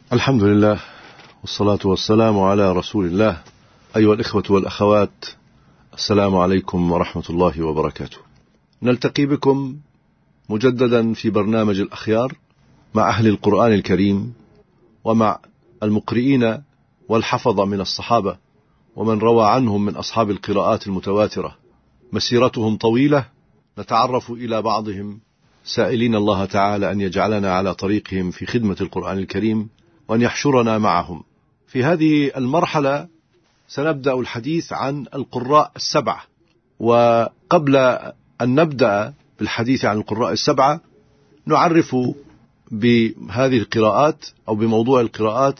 الحمد لله والصلاة والسلام على رسول الله. أيها الإخوة والأخوات، السلام عليكم ورحمة الله وبركاته. نلتقي بكم مجددا في برنامج الأخيار مع أهل القرآن الكريم ومع المقرئين والحفظة من الصحابة ومن روى عنهم من أصحاب القراءات المتواترة. مسيرتهم طويلة، نتعرف إلى بعضهم سائلين الله تعالى أن يجعلنا على طريقهم في خدمة القرآن الكريم وأن يحشرنا معهم. في هذه المرحلة سنبدأ الحديث عن القراء السبعة، وقبل أن نبدأ بالحديث عن القراء السبعة نعرف بهذه القراءات أو بموضوع القراءات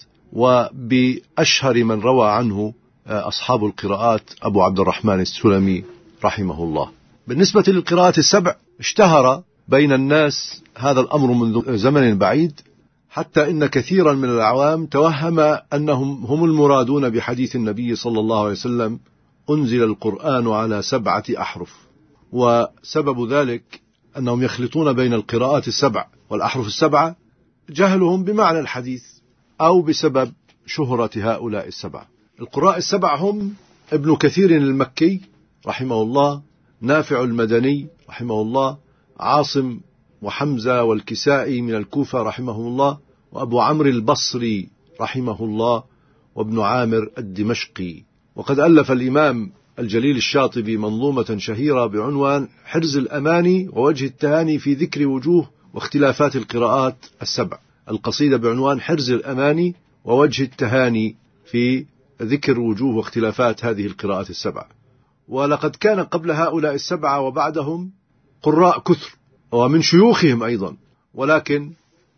وبأشهر من روى عنه أصحاب القراءات أبو عبد الرحمن السلمي رحمه الله. بالنسبة للقراءات السبع، اشتهر بين الناس هذا الأمر منذ زمن بعيد، حتى إن كثيرا من العوام توهم أنهم هم المرادون بحديث النبي صلى الله عليه وسلم: أنزل القرآن على 7 أحرف. وسبب ذلك أنهم يخلطون بين القراءات السبع والأحرف السبعة، جهلهم بمعنى الحديث أو بسبب شهرة هؤلاء السبع. القراء السبع هم ابن كثير المكي رحمه الله، نافع المدني رحمه الله، عاصم وحمزة والكسائي من الكوفة رحمهم الله، وأبو عمرو البصري رحمه الله، وابن عامر الدمشقي. وقد ألف الإمام الجليل الشاطبي منظومة شهيرة بعنوان حرز الأماني ووجه التهاني في ذكر وجوه واختلافات القراءات السبع. القصيدة بعنوان حرز الأماني ووجه التهاني في ذكر وجوه واختلافات هذه القراءات السبع. ولقد كان قبل هؤلاء السبعة وبعدهم قراء كثر ومن شيوخهم أيضا، ولكن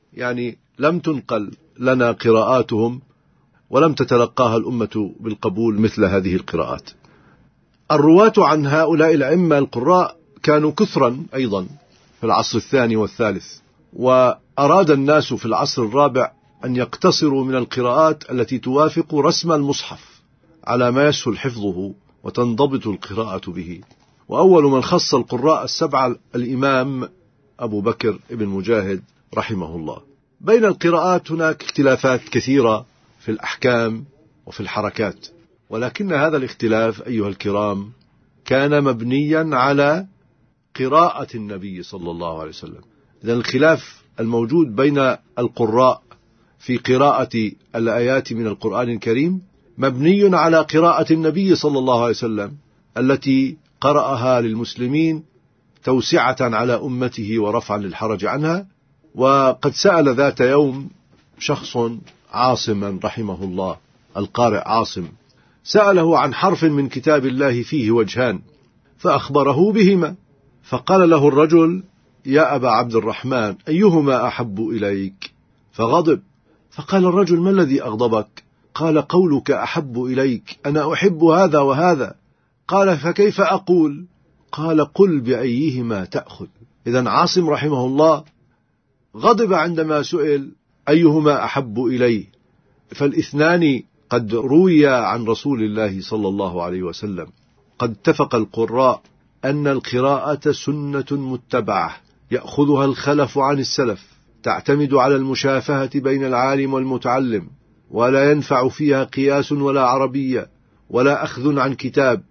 لم تنقل لنا قراءاتهم ولم تتلقاها الأمة بالقبول مثل هذه القراءات. الرواة عن هؤلاء الأئمة القراء كانوا كثرا أيضا في العصر الثاني والثالث، وأراد الناس في العصر الرابع أن يقتصروا من القراءات التي توافق رسم المصحف على ما يسهل حفظه وتنضبط القراءة به. وأول من خص القراء السبعة الإمام أبو بكر ابن مجاهد رحمه الله. بين القراءات هناك اختلافات كثيرة في الأحكام وفي الحركات، ولكن هذا الاختلاف أيها الكرام كان مبنيا على قراءة النبي صلى الله عليه وسلم. إذن الخلاف الموجود بين القراء في قراءة الآيات من القرآن الكريم مبني على قراءة النبي صلى الله عليه وسلم التي قرأها للمسلمين توسعة على أمته ورفعا للحرج عنها. وقد سأل ذات يوم شخص عاصما رحمه الله، القارئ عاصم، سأله عن حرف من كتاب الله فيه وجهان، فأخبره بهما، فقال له الرجل: يا أبا عبد الرحمن، أيهما أحب إليك؟ فغضب، فقال الرجل: ما الذي أغضبك؟ قال: قولك أحب إليك، أنا أحب هذا وهذا. قال: فكيف أقول؟ قال: قل بأيهما تأخذ. إذن عاصم رحمه الله غضب عندما سئل أيهما أحب إليه، فالاثنان قد روي عن رسول الله صلى الله عليه وسلم. قد اتفق القراء أن القراءة سنة متبعة يأخذها الخلف عن السلف، تعتمد على المشافهة بين العالم والمتعلم، ولا ينفع فيها قياس ولا عربية ولا أخذ عن كتاب.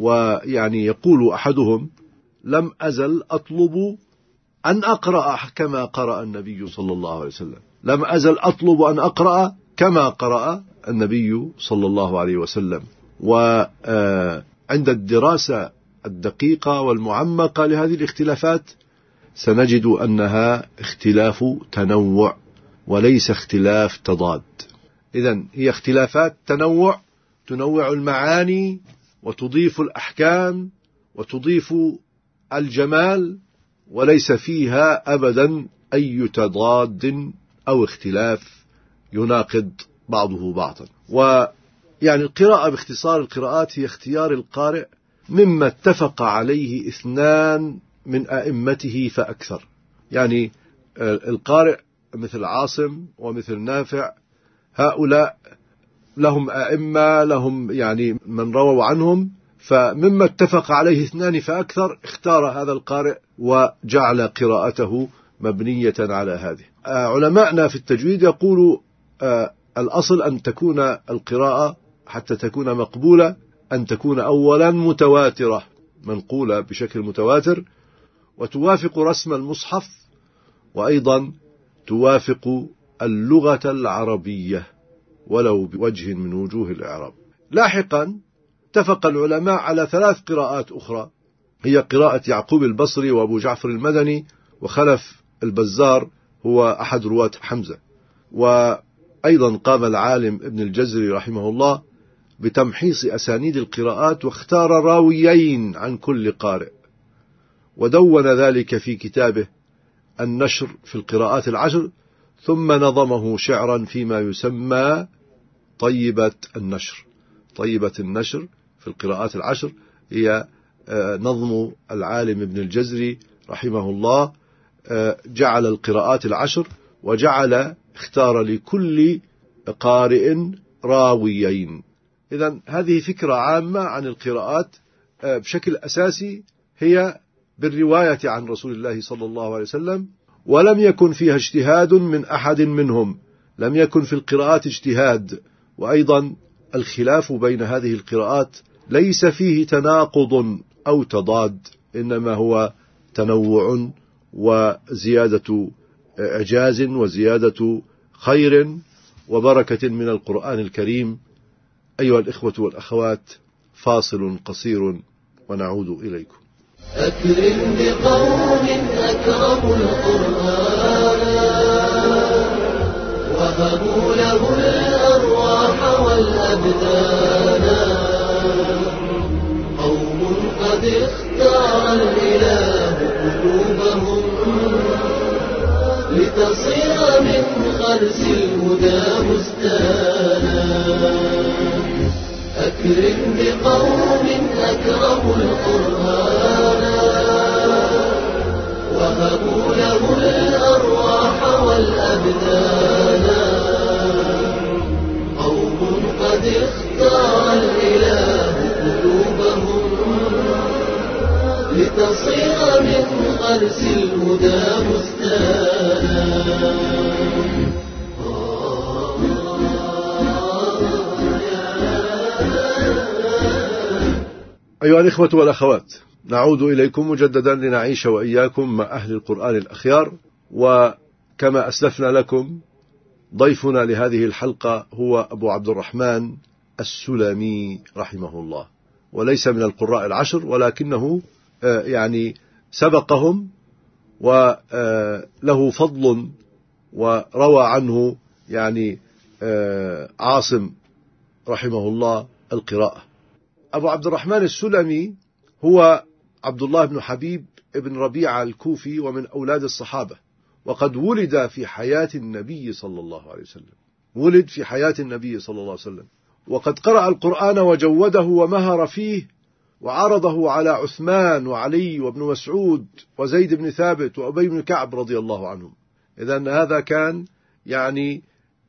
يقول أحدهم: لم أزل أطلب أن أقرأ كما قرأ النبي صلى الله عليه وسلم، لم أزل أطلب أن أقرأ كما قرأ النبي صلى الله عليه وسلم. وعند الدراسة الدقيقة والمعمقة لهذه الاختلافات سنجد أنها اختلاف تنوع وليس اختلاف تضاد. إذن هي اختلافات تنوع، تنوع المعاني وتضيف الأحكام وتضيف الجمال، وليس فيها أبدا أي تضاد أو اختلاف يناقض بعضه بعضا. القراءة باختصار القراءات هي اختيار القارئ مما اتفق عليه 2 من أئمته فأكثر. القارئ مثل عاصم ومثل نافع، هؤلاء لهم أئمة، لهم من رووا عنهم، فمما اتفق عليه 2 فأكثر اختار هذا القارئ وجعل قراءته مبنية على هذه. علماءنا في التجويد يقولوا الأصل أن تكون القراءة حتى تكون مقبولة أن تكون أولا متواترة، منقولة بشكل متواتر، وتوافق رسم المصحف، وأيضا توافق اللغة العربية ولو بوجه من وجوه الإعراب. لاحقا اتفق العلماء على 3 قراءات أخرى، هي قراءة يعقوب البصري وأبو جعفر المدني وخلف البزار هو أحد رواة حمزة. وأيضا قام العالم ابن الجزري رحمه الله بتمحيص أسانيد القراءات واختار راويين عن كل قارئ، ودون ذلك في كتابه النشر في القراءات العشر، ثم نظمه شعرا فيما يسمى طيبة النشر. طيبة النشر في القراءات العشر هي نظم العالم ابن الجزري رحمه الله، جعل القراءات العشر وجعل اختار لكل قارئ راويين. إذن هذه فكرة عامة عن القراءات بشكل أساسي هي بالرواية عن رسول الله صلى الله عليه وسلم، ولم يكن فيها اجتهاد من أحد منهم، لم يكن في القراءات اجتهاد. وأيضا الخلاف بين هذه القراءات ليس فيه تناقض أو تضاد، إنما هو تنوع وزيادة إعجاز وزيادة خير وبركة من القرآن الكريم. أيها الإخوة والأخوات، فاصل قصير ونعود إليكم. أكرم بقوم أكرموا القرآن وهبوا له الأرواح والأبدان، قوم قد اختار الإله قلوبهم لتصير من غرس الهدى بستانا. أكرم بقوم أكرموا القرآن وهبوا له الأرواح والأبدان، قوم قد اختار الإله قلوبهم لتصير من غرس الهدى بستانا. أيها الإخوة والأخوات، نعود إليكم مجددا لنعيش وإياكم مع أهل القرآن الأخيار. وكما أسلفنا لكم، ضيفنا لهذه الحلقة هو أبو عبد الرحمن السلمي رحمه الله، وليس من القراء العشر، ولكنه يعني سبقهم وله فضل، وروى عنه يعني عاصم رحمه الله القراءة. أبو عبد الرحمن السلمي هو عبد الله بن حبيب ابن ربيعة الكوفي، ومن أولاد الصحابة، وقد ولد في حياة النبي صلى الله عليه وسلم، ولد في حياة النبي صلى الله عليه وسلم، وقد قرأ القرآن وجوده ومهر فيه، وعرضه على عثمان وعلي وابن مسعود وزيد بن ثابت وأبي بن كعب رضي الله عنهم. إذن هذا كان يعني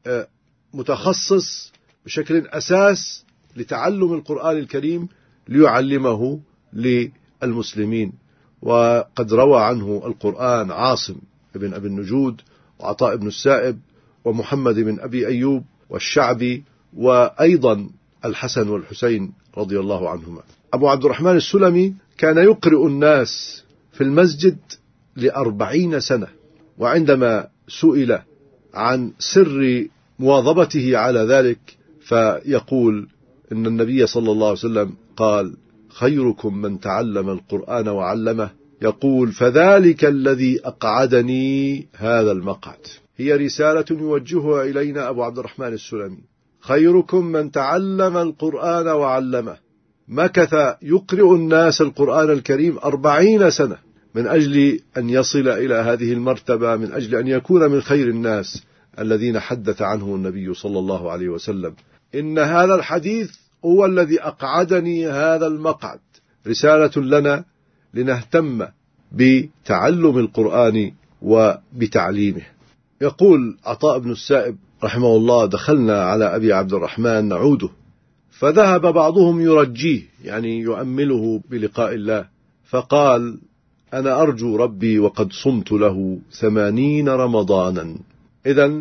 متخصص بشكل أساس لتعلم القرآن الكريم ليعلمه للمسلمين. وقد روى عنه القرآن عاصم بن أبي النجود وعطاء بن السائب ومحمد بن أبي أيوب والشعبي، وأيضا الحسن والحسين رضي الله عنهما. أبو عبد الرحمن السلمي كان يقرئ الناس في المسجد ل40 سنة، وعندما سئل عن سر مواظبته على ذلك فيقول إن النبي صلى الله عليه وسلم قال: خيركم من تعلم القرآن وعلمه. يقول: فذلك الذي أقعدني هذا المقعد. هي رسالة يوجهها إلينا أبو عبد الرحمن السلمي: خيركم من تعلم القرآن وعلمه. مكث يقرئ الناس القرآن الكريم 40 سنة من أجل أن يصل إلى هذه المرتبة، من أجل أن يكون من خير الناس الذين حدث عنه النبي صلى الله عليه وسلم. إن هذا الحديث هو الذي أقعدني هذا المقعد. رسالة لنا لنهتم بتعلم القرآن وبتعليمه. يقول عطاء بن السائب رحمه الله: دخلنا على أبي عبد الرحمن نعوده، فذهب بعضهم يرجيه، يعني يؤمله بلقاء الله، فقال: أنا أرجو ربي وقد صمت له 80 رمضانا. إذن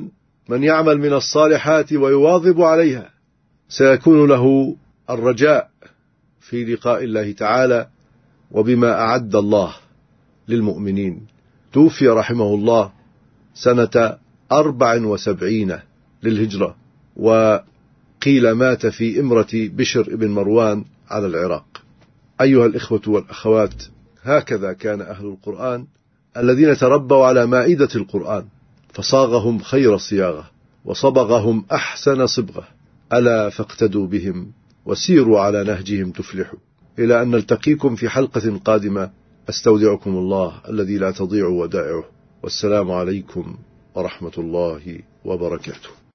من يعمل من الصالحات ويواظب عليها سيكون له الرجاء في لقاء الله تعالى وبما أعد الله للمؤمنين. توفي رحمه الله سنة 74 للهجرة، وقيل مات في إمرة بشر بن مروان على العراق. أيها الإخوة والأخوات، هكذا كان أهل القرآن الذين تربوا على مائدة القرآن، فصاغهم خير صياغة وصبغهم أحسن صبغة. ألا فاقتدوا بهم وسيروا على نهجهم تفلحوا. إلى أن نلتقيكم في حلقة قادمة، أستودعكم الله الذي لا تضيع ودائعه، والسلام عليكم ورحمة الله وبركاته.